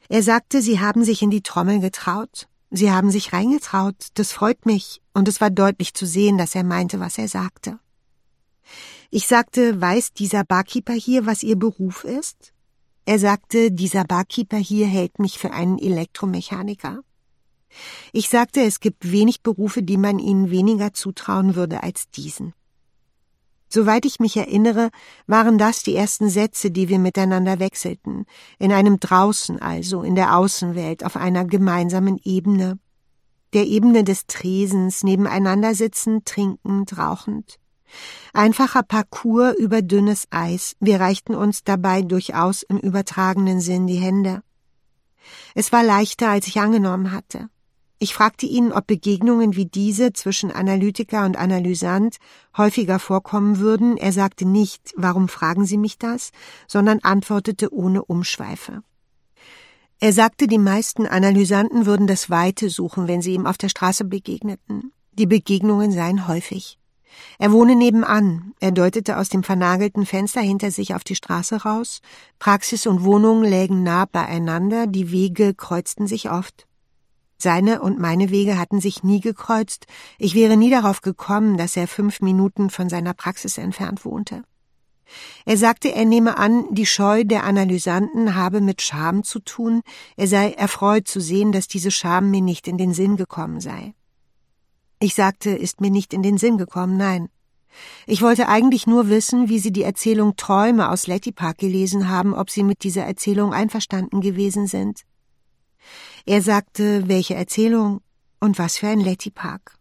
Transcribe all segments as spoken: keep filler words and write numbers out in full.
Er sagte, Sie haben sich in die Trommel getraut. Sie haben sich reingetraut, das freut mich, und es war deutlich zu sehen, dass er meinte, was er sagte. Ich sagte, weiß dieser Barkeeper hier, was Ihr Beruf ist? Er sagte, dieser Barkeeper hier hält mich für einen Elektromechaniker. Ich sagte, es gibt wenig Berufe, die man ihnen weniger zutrauen würde als diesen. Soweit ich mich erinnere, waren das die ersten Sätze, die wir miteinander wechselten, in einem Draußen also, in der Außenwelt, auf einer gemeinsamen Ebene, der Ebene des Tresens, nebeneinander sitzend, trinkend, rauchend. Einfacher Parcours über dünnes Eis, wir reichten uns dabei durchaus im übertragenen Sinn die Hände. Es war leichter, als ich angenommen hatte. Ich fragte ihn, ob Begegnungen wie diese zwischen Analytiker und Analysant häufiger vorkommen würden. Er sagte nicht, warum fragen Sie mich das, sondern antwortete ohne Umschweife. Er sagte, die meisten Analysanten würden das Weite suchen, wenn sie ihm auf der Straße begegneten. Die Begegnungen seien häufig. Er wohne nebenan, er deutete aus dem vernagelten Fenster hinter sich auf die Straße raus. Praxis und Wohnung lägen nah beieinander, die Wege kreuzten sich oft. Seine und meine Wege hatten sich nie gekreuzt, ich wäre nie darauf gekommen, dass er fünf Minuten von seiner Praxis entfernt wohnte. Er sagte, er nehme an, die Scheu der Analysanten habe mit Scham zu tun, er sei erfreut zu sehen, dass diese Scham mir nicht in den Sinn gekommen sei. Ich sagte, ist mir nicht in den Sinn gekommen, nein. Ich wollte eigentlich nur wissen, wie Sie die Erzählung Träume aus Letty Park gelesen haben, ob Sie mit dieser Erzählung einverstanden gewesen sind. Er sagte, welche Erzählung und was für ein Letty Park.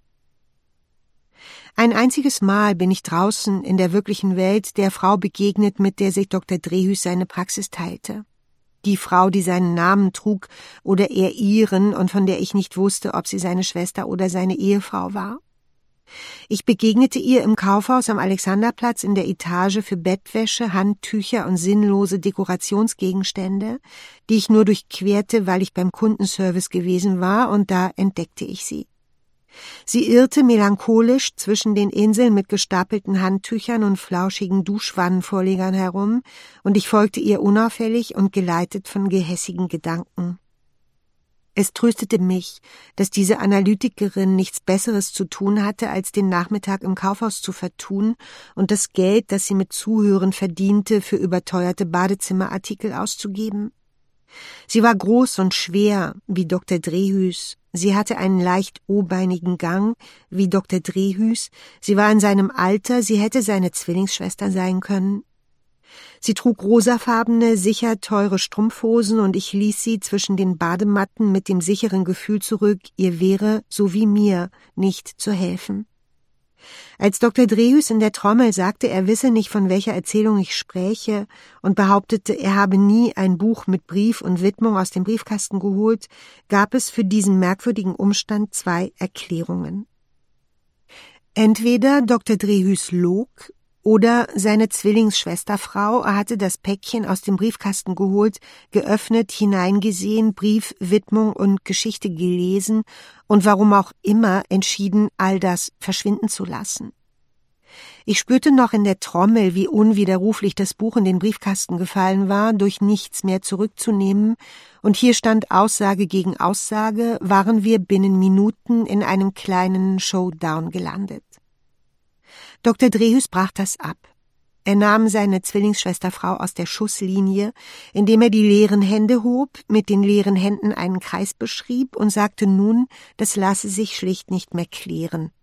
Ein einziges Mal bin ich draußen in der wirklichen Welt der Frau begegnet, mit der sich Doktor Drehus seine Praxis teilte. Die Frau, die seinen Namen trug oder er ihren und von der ich nicht wusste, ob sie seine Schwester oder seine Ehefrau war. Ich begegnete ihr im Kaufhaus am Alexanderplatz in der Etage für Bettwäsche, Handtücher und sinnlose Dekorationsgegenstände, die ich nur durchquerte, weil ich beim Kundenservice gewesen war, und da entdeckte ich sie. Sie irrte melancholisch zwischen den Inseln mit gestapelten Handtüchern und flauschigen Duschwannenvorlegern herum, und ich folgte ihr unauffällig und geleitet von gehässigen Gedanken. Es tröstete mich, dass diese Analytikerin nichts Besseres zu tun hatte, als den Nachmittag im Kaufhaus zu vertun und das Geld, das sie mit Zuhören verdiente, für überteuerte Badezimmerartikel auszugeben. Sie war groß und schwer, wie Doktor Drehus. Sie hatte einen leicht o-beinigen Gang, wie Doktor Drehus. Sie war in seinem Alter, sie hätte seine Zwillingsschwester sein können. Sie trug rosafarbene, sicher teure Strumpfhosen, und ich ließ sie zwischen den Badematten mit dem sicheren Gefühl zurück, ihr wäre, so wie mir, nicht zu helfen. Als Doktor Drehus in der Trommel sagte, er wisse nicht, von welcher Erzählung ich spräche, und behauptete, er habe nie ein Buch mit Brief und Widmung aus dem Briefkasten geholt, gab es für diesen merkwürdigen Umstand zwei Erklärungen. Entweder Doktor Drehus log, oder seine Zwillingsschwesterfrau hatte das Päckchen aus dem Briefkasten geholt, geöffnet, hineingesehen, Brief, Widmung und Geschichte gelesen und warum auch immer entschieden, all das verschwinden zu lassen. Ich spürte noch in der Trommel, wie unwiderruflich das Buch in den Briefkasten gefallen war, durch nichts mehr zurückzunehmen, und hier stand Aussage gegen Aussage, waren wir binnen Minuten in einem kleinen Showdown gelandet. Doktor Drehus brach das ab. Er nahm seine Zwillingsschwesterfrau aus der Schusslinie, indem er die leeren Hände hob, mit den leeren Händen einen Kreis beschrieb und sagte nun, das lasse sich schlicht nicht mehr klären.